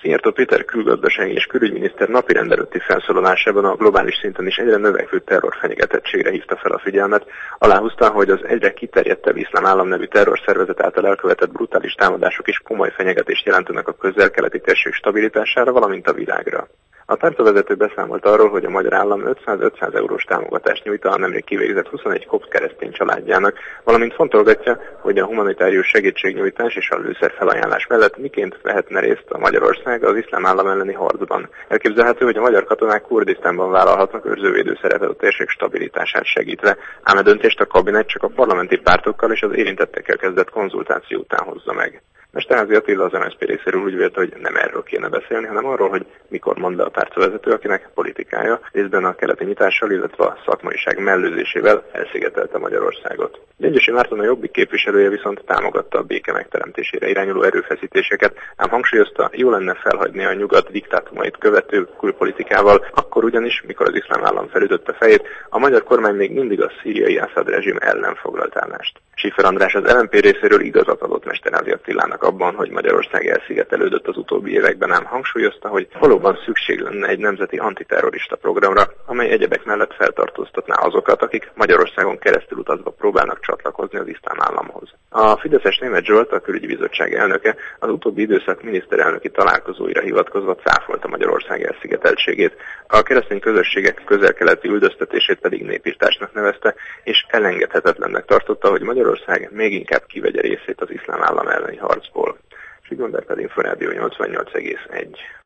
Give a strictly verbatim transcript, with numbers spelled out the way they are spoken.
Szijjártó Péter külgazdasági és külügyminiszter napirend előtti felszólalásában a globális szinten is egyre növekvő terrorfenyegetettségre hívta fel a figyelmet, aláhúzta, hogy az egyre kiterjedtebb Iszlám Állam nevű terrorszervezet által elkövetett brutális támadások is komoly fenyegetést jelentenek a közel-keleti térség stabilitására, valamint a világra. A pártvezető beszámolt arról, hogy a magyar állam ötszáz-ötszáz eurós támogatást nyújt a nemrég kivégzett huszonegy kopt keresztény családjának, valamint fontolgatja, hogy a humanitárius segítségnyújtás és a lőszer felajánlás mellett miként vehetne részt a Magyarország az iszlám állam elleni harcban. Elképzelhető, hogy a magyar katonák Kurdisztánban vállalhatnak őrzővédő szerepet a térség stabilitását segítve, ám a döntést a kabinet csak a parlamenti pártokkal és az érintettekkel kezdett konzultáció után hozza meg. Mesterházy Attila az em es zé pé részéről úgy vélte, hogy nem erről kéne beszélni, hanem arról, hogy mikor mond le a pártvezető, akinek politikája részben a keleti nyitással, illetve a szakmaiság mellőzésével elszigetelte Magyarországot. Gyöngyösi Márton, a Jobbik képviselője viszont támogatta a béke megteremtésére irányuló erőfeszítéseket, ám hangsúlyozta, jó lenne felhagyni a nyugat diktátumait követő külpolitikával, akkor ugyanis, mikor az iszlám állam felütötte fejét, a magyar kormány még mindig a szíriai Assad rezsim ellen foglalt állást. Schiffer András az em en pé részéről igazat adott Mesterházy Attilának abban, hogy Magyarország elszigetelődött az utóbbi években, ám hangsúlyozta, hogy valóban szükség lenne egy nemzeti antiterrorista programra, amely egyebek mellett feltartóztatná azokat, akik Magyarországon keresztül utazva próbálnak csatlakozni az iszlám államhoz. A fideszes Németh Zsolt, a külügyi bizottság elnöke, az utóbbi időszak miniszterelnöki találkozóira hivatkozva cáfolta Magyarország elszigeteltségét, a keresztény közösségek közel-keleti üldöztetését pedig népirtásnak nevezte, és elengedhetetlennek tartotta, hogy Magyarország még inkább kivegye részét az iszlám állam elleni harcból. Zsigmond Árpád, Inforádió nyolcvannyolc egész egy.